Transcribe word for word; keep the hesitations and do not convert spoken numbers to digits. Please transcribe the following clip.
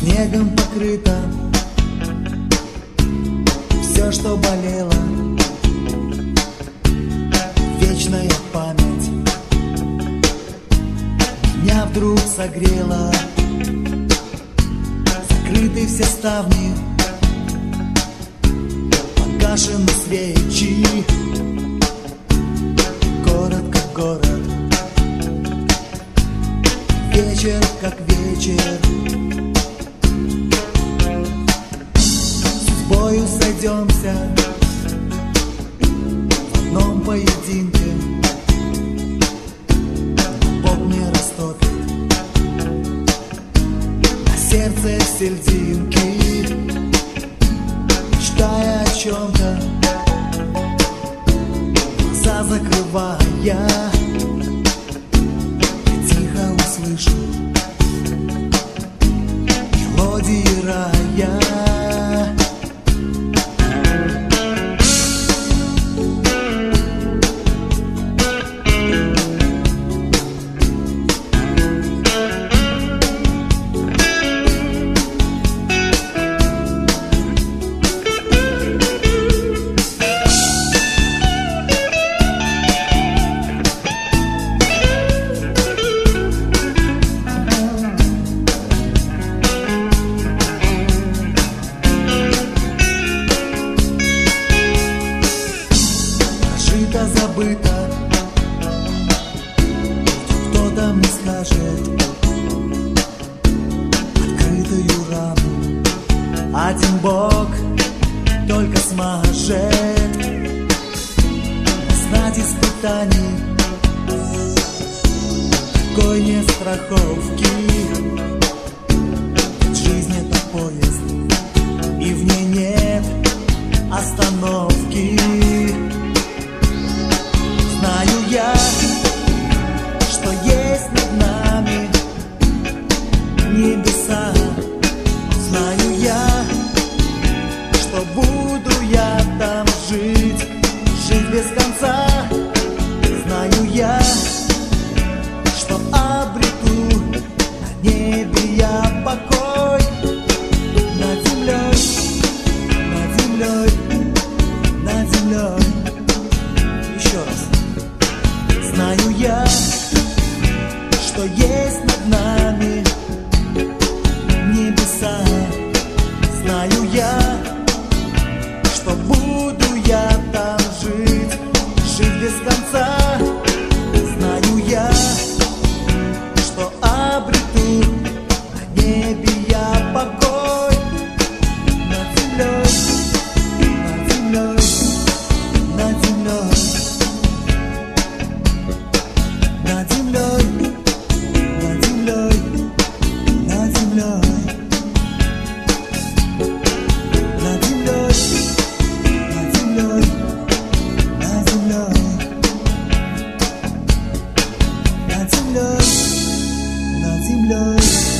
снегом покрыто все, что болело. Вечная память меня вдруг согрела. Закрыты все ставни, погашены свечи. Город как город, вечер как вечер. С бою сойдемся в одном поединке. Бог не растопит на сердце сельдинки. Мечтая о чем-то, глаза закрывая, я тихо услышу мелодии рая. Забыто, кто-то мне скажет открытую рану один Бог только сможет. Знать испытаний, какой нет страховки. Жизнь — это поезд, и в ней нет остановки. Знаю я, что есть над нами небеса. Знаю я, что буду я там жить, жить без конца. Знаю я, что обрету на небе я покой. Над землей, над землей, над землей. Еще раз. Знаю я, что есть над нами небеса. Знаю я, что буду я там жить, жить без конца. Знаю я, что обрету на небе я покой. Над землей, над землей, над землей. Над землей, над землей, над землей. Над землей, над землей, над землей. Над землей, над землей.